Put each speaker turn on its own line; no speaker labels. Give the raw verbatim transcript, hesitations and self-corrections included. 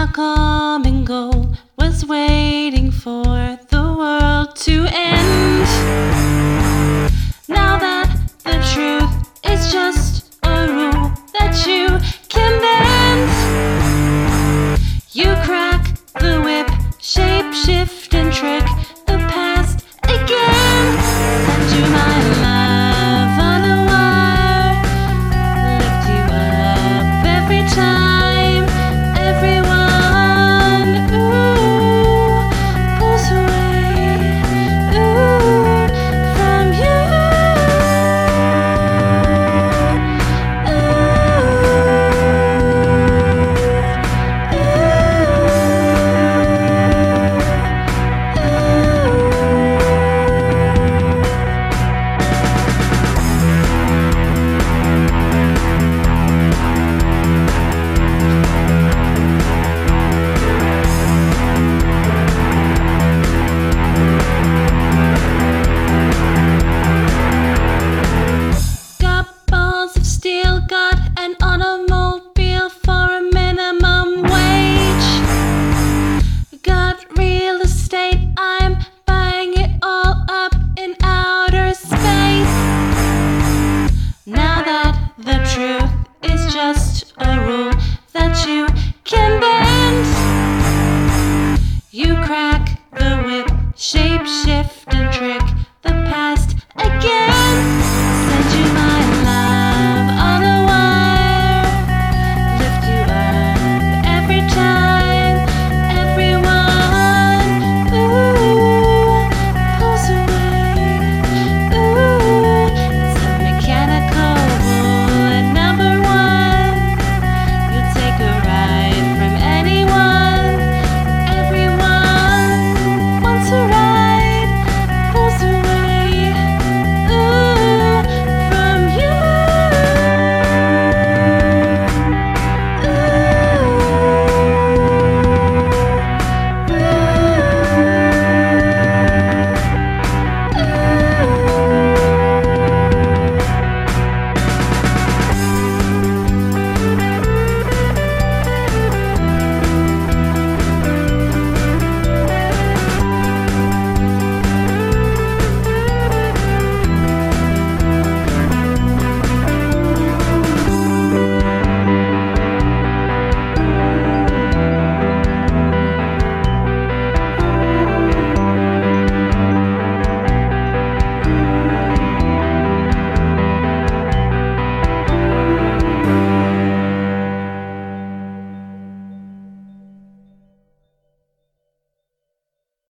common goal was waiting for the world to end. Now that the truth is just a rule that you can bend, you crack the whip, shape, shift, and trick the past again. Send you my love on a wire, lift you up every time. Everyone, ooh, pulls away, ooh, from you. Ooh, got balls of steel, got an automobile for a minimum wage. Got real estate, I'm buying it all up in outer space. Now that the truth is just a rule that you can bend, you crack